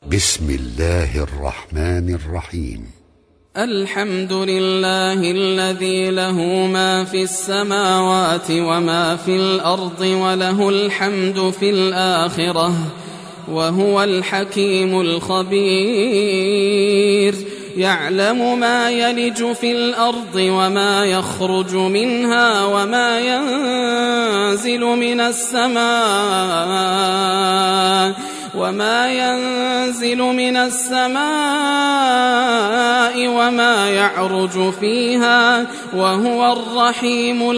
بسم الله الرحمن الرحيم. الحمد لله الذي له ما في السماوات وما في الأرض وله الحمد في الآخرة وهو الحكيم الخبير. يعلم ما يلج في الأرض وما يخرج منها وما ينزل من السماء وما يعرج فيها وهو الرحيم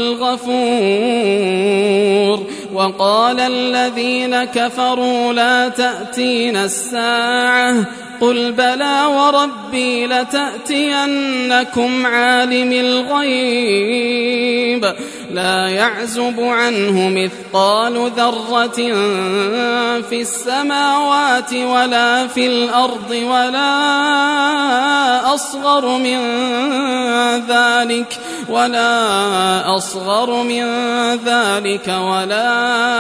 الغفور. وقال الذين كفروا لا تأتينا الساعة قل بلى وربي لتأتينكم عالم الغيب لا يعزب عنه مثقال ذرة في السماوات ولا في الأرض ولا أصغر من ذلك ولا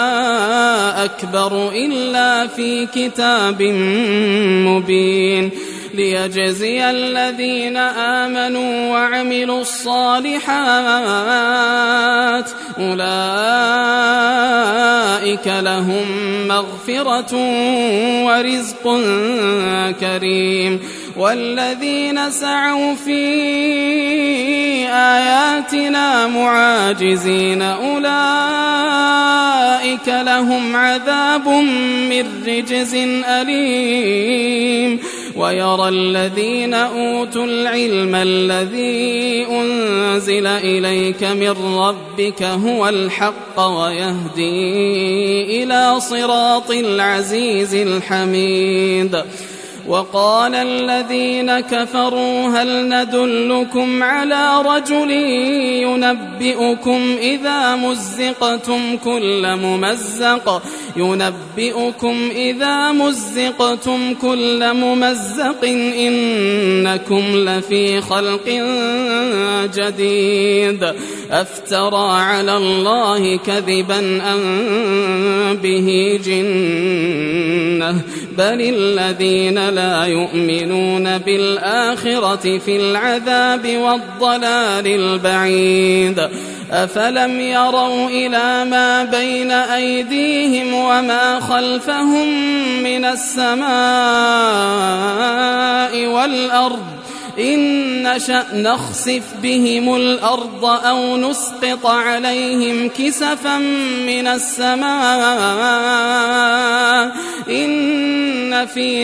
أكبر إلا في كتاب مبين. ليجزي الذين آمنوا وعملوا الصالحات أولئك لهم مغفرة ورزق كريم. والذين سعوا في آياتنا معاجزين أولئك لهم عذاب من رجز أليم. ويرى الذين أوتوا العلم الذي أنزل إليك من ربك هو الحق ويهدي إلى صراط العزيز الحميد. وقال الذين كفروا هل ندلكم على رجل ينبئكم إذا مزقتم كل ممزق إنكم لفي خلق جديد أفترى على الله كذبا أم به جنة بل الذين لا يؤمنون بالآخرة في العذاب والضلال البعيد. أفلم يروا إلى ما بين أيديهم وما خلفهم من السماء والأرض إن نشأ نخسف بهم الأرض أو نسقط عليهم كسفا من السماء إن في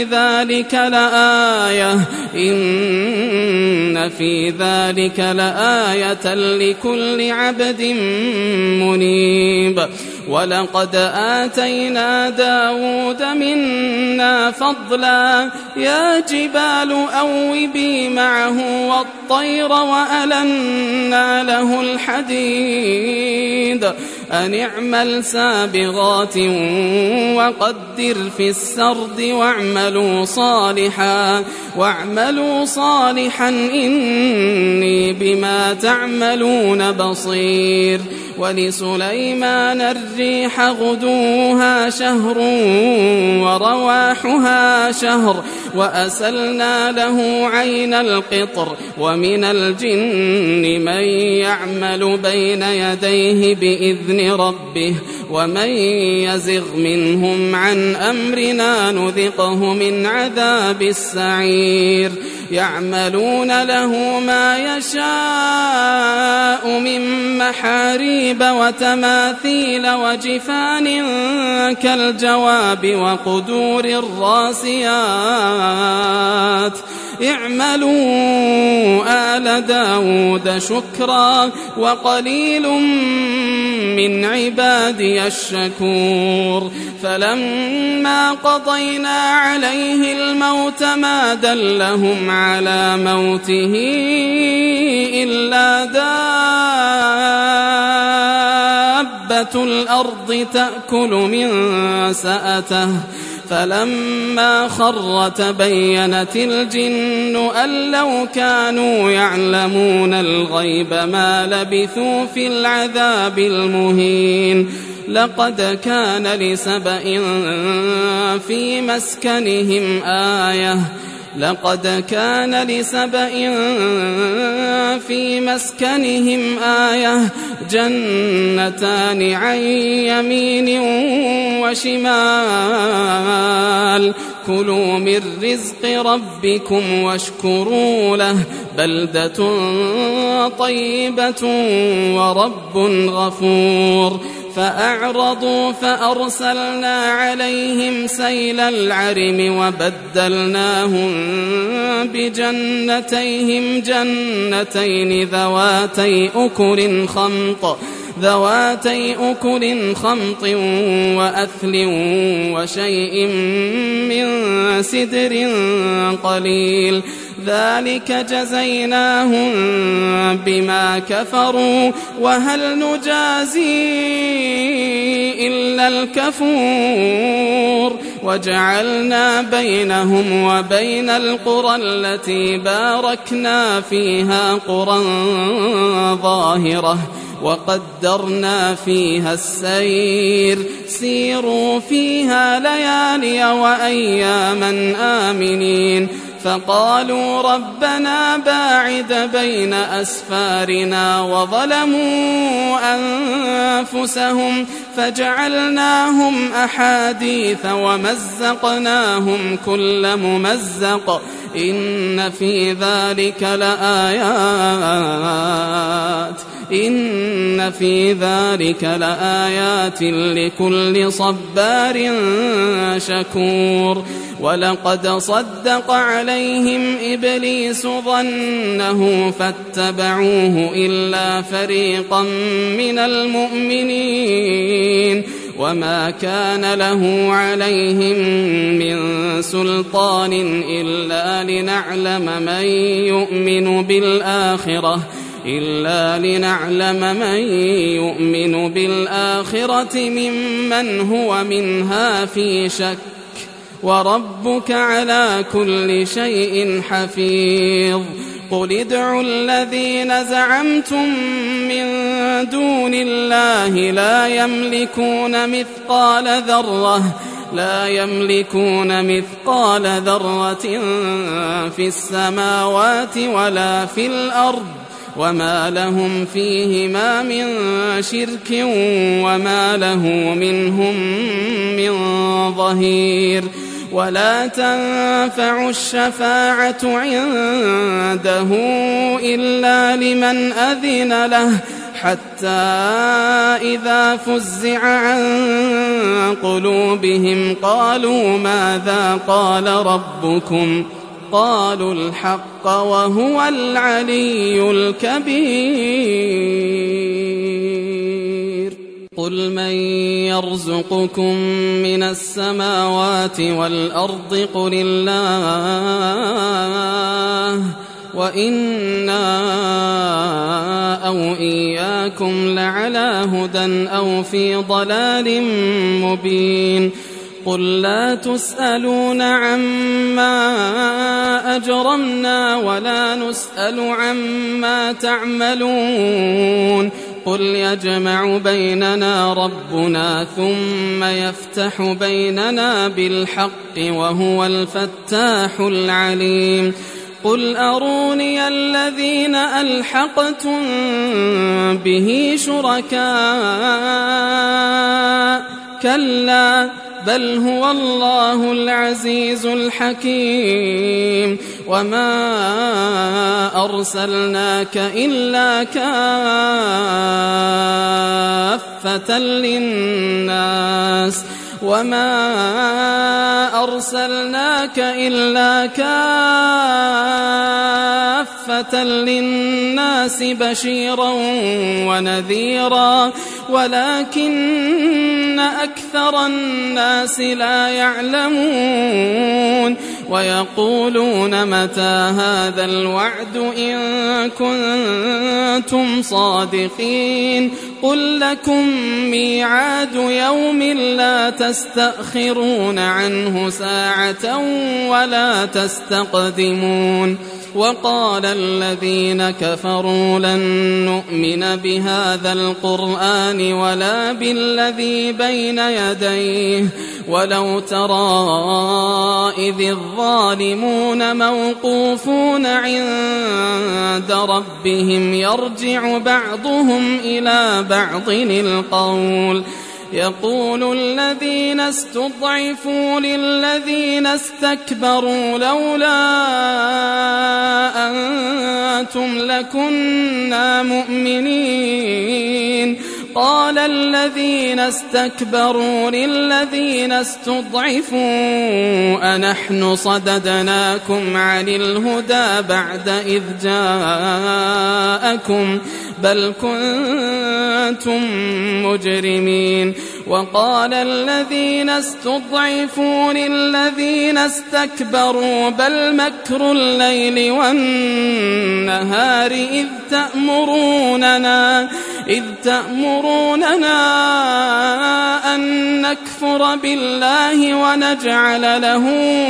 ذلك لآية لكل عبد منيب. ولقد آتينا داود منا فضلا يا جبال أوبي معه والطير وألنا له الحديد أن اعمل سابغات وقدر في السرد واعملوا صالحا إني بما تعملون بصير. ولسليمان الريح غدوها شهر ورواحها شهر وأسلنا له عين القطر ومن الجن من يعمل بين يديه بإذن ربه ومن يزغ منهم عن أمرنا نذقه من عذاب السعير. يعملون له ما يشاء من محاريب وتماثيل وجفان كالجواب وقدور الراسيات. اعملوا آل داود شكرا وقليل من عبادي الشكور. فلما قضينا عليه الموت ما دلهم على موته إلا دابة الأرض تأكل من سأته فلما خر تبينت الجن أن لو كانوا يعلمون الغيب ما لبثوا في العذاب المهين لقد كان لسبإ في مسكنهم آية جنتان عن يمين وشمال كلوا من رزق ربكم واشكروا له بلدة طيبة ورب غفور فأعرضوا فأرسلنا عليهم سيل العرم وبدلناهم بجنتيهم جنتين ذواتي أكل خمط وأثل وشيء من سدر قليل ذلك جزيناهم بما كفروا وهل نجازي إلا الكفور وجعلنا بينهم وبين القرى التي باركنا فيها قرى ظاهرة وقدرنا فيها السير سيروا فيها ليالي وأياما آمنين فقالوا ربنا باعد بين أسفارنا وظلموا أنفسهم فجعلناهم أحاديث ومزقناهم كل ممزق إن في ذلك لآيات لكل صبار شكور ولقد صدق عليهم إبليس ظنه فاتبعوه إلا فريقا من المؤمنين وما كان له عليهم من سلطان إلا لنعلم من يؤمن بالآخرة ممن هو منها في شك وربك على كل شيء حفيظ قل ادعوا الذين زعمتم من دون الله لا يملكون مثقال ذرة في السماوات ولا في الأرض وما لهم فيهما من شرك وما له منهم من ظهير ولا تنفع الشفاعة عنده إلا لمن أذن له حتى إذا فزع عن قلوبهم قالوا ماذا قال ربكم قالوا الحق وهو العلي الكبير قل من يرزقكم من السماوات والأرض قل الله وإنا أو إياكم لعلى هدى أو في ضلال مبين قل لا تسألون عما أجرمنا ولا نسأل عما تعملون قل يجمع بيننا ربنا ثم يفتح بيننا بالحق وهو الفتاح العليم قل أروني الذين ألحقتم به شركاء كلا بل هو الله العزيز الحكيم وما أرسلناك إلا كافة للناس بشيرا ونذيرا ولكن أكثر الناس لا يعلمون ويقولون متى هذا الوعد إن كنتم صادقين قل لكم ميعاد يوم لا تستأخرون عنه ساعة ولا تستقدمون وقال الذين كفروا لن نؤمن بهذا القرآن ولا بالذي بين يديه ولو ترى إذ الظالمون موقوفون عند ربهم يرجع بعضهم إلى بعض القول يقول الذين استضعفوا للذين استكبروا لولا أنتم لكنا مؤمنين قال الذين استكبروا للذين استضعفوا أنحن صددناكم عن الهدى بعد إذ جاءكم بل كنتم مجرمين وقال الذين استضعفوا للذين استكبروا بل مكر الليل والنهار إذ تأمروننا أن نكفر بالله ونجعل له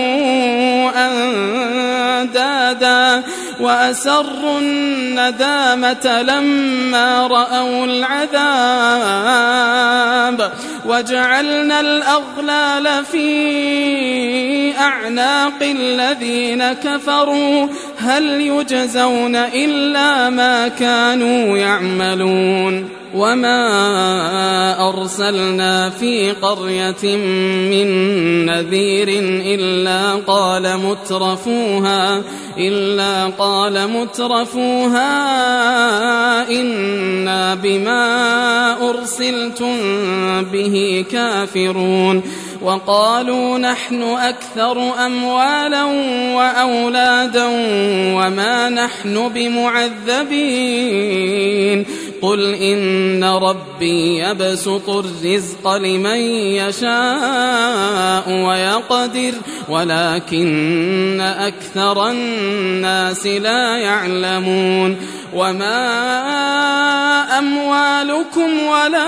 أندادا وأسروا الندامة لما رأوا العذاب وجعلنا الأغلال في أعناق الذين كفروا هل يجزون إلا ما كانوا يعملون وما أرسلنا في قرية من نذير إلا قال مترفوها إنا بما أرسلتم به كافرون وقالوا نحن أكثر أموالا وأولادا وما نحن بمعذبين قل إن ربي يبسط الرزق لمن يشاء ويقدر ولكن أكثر الناس لا يعلمون وما أموالكم ولا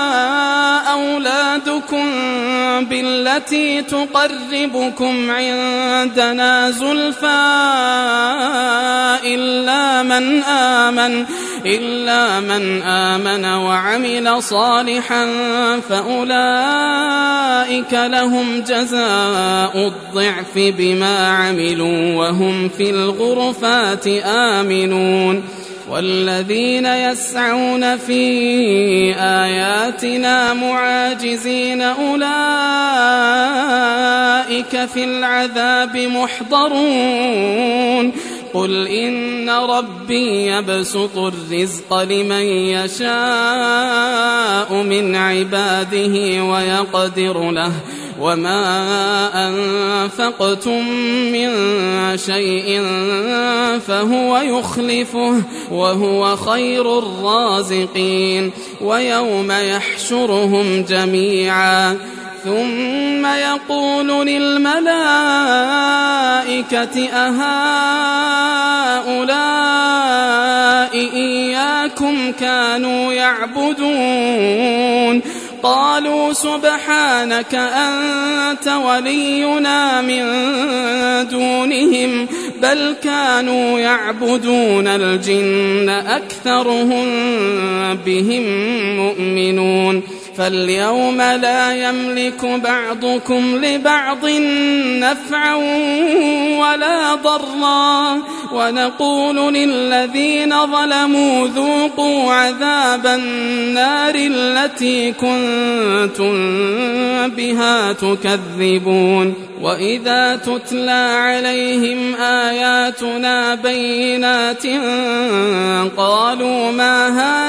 أولادكم بالتي تقربكم عندنا زلفى إلا من آمن وعمل صالحا فأولئك لهم جزاء الضعف بما عملوا وهم في الغرفات آمنون والذين يسعون في آياتنا معاجزين أولئك في العذاب محضرون قل إن ربي يبسط الرزق لمن يشاء من عباده ويقدر له وما أنفقتم من شيء فهو يخلفه وهو خير الرازقين ويوم يحشرهم جميعا ثم يقول للملائكة أهؤلاء إياكم كانوا يعبدون قالوا سبحانك أنت ولينا من دونهم بل كانوا يعبدون الجن أكثرهم بهم مؤمنون فاليوم لا يملك بعضكم لبعض نفعا ولا ضرا ونقول للذين ظلموا ذوقوا عذاب النار التي كنتم بها تكذبون وإذا تتلى عليهم آياتنا بينات قالوا ما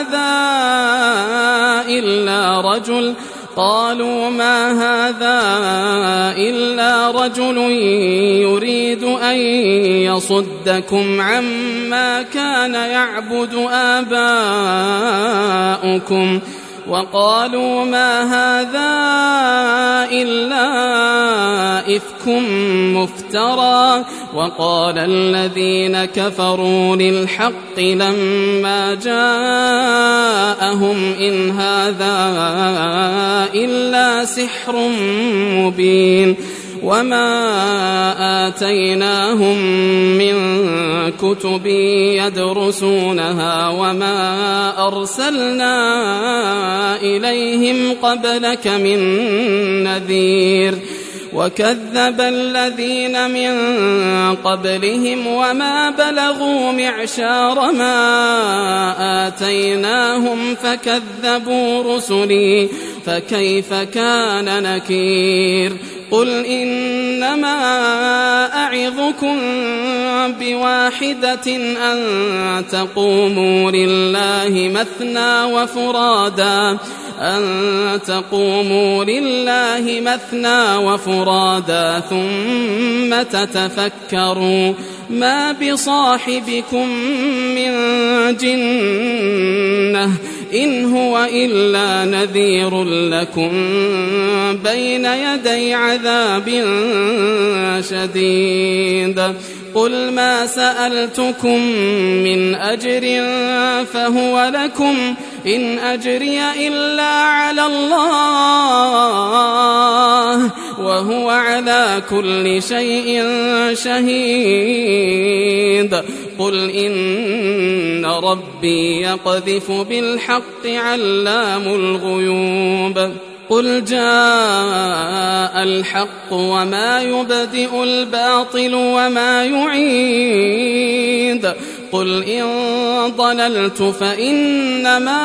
هذا إلا رجل يريد أن يصدكم عما كان يعبد آباؤكم وقالوا ما هذا إلا إفك مفترى. وقال الذين كفروا للحق لما جاءهم إن هذا إلا سحر مبين. وما آتيناهم من كتب يدرسونها وما أرسلنا إليهم قبلك من نذير. وكذب الذين من قبلهم وما بلغوا معشار ما آتيناهم فكذبوا رسلي فكيف كان نكير. قل إنما أعظكم بواحدة أن تقوموا لله مثنى وفرادا ثم تتفكروا ما بصاحبكم من جنة إن هو إلا نذير لكم بين يدي عذاب شديد. قل ما سألتكم من أجر فهو لكم إن أجري إلا على الله وهو على كل شيء شهيد. قل إن ربي يقذف بالحق علام الغيوب. قل جاء الحق وما يبدئ الباطل وما يعيد. قل إن ضللت فإنما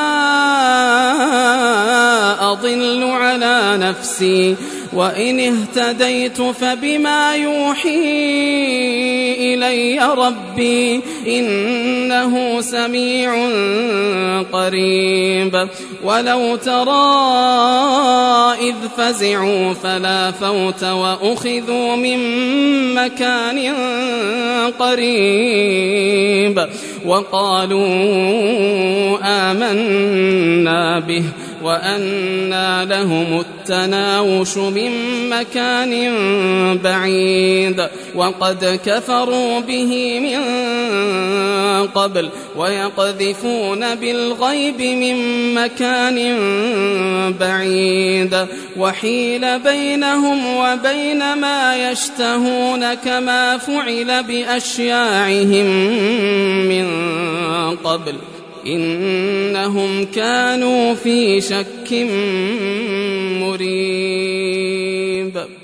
أضل على نفسي وإن اهتديت فبما يوحي إلي ربي إنه سميع قريب. ولو ترى إذ فزعوا فلا فوت وأخذوا من مكان قريب وقالوا آمنا به وأنى لهم التناوش من مكان بعيد وقد كفروا به من قبل ويقذفون بالغيب من مكان بعيد وحيل بينهم وبين ما يشتهون كما فعل بأشياعهم من قبل إنهم كانوا في شك مريب.